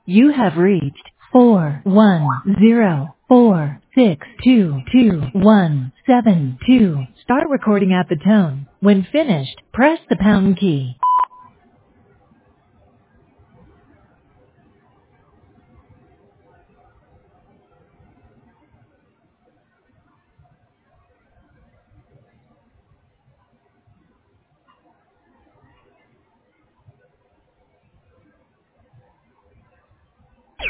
You have reached 41046222172. Start recording at the tone. When finished, press the pound key.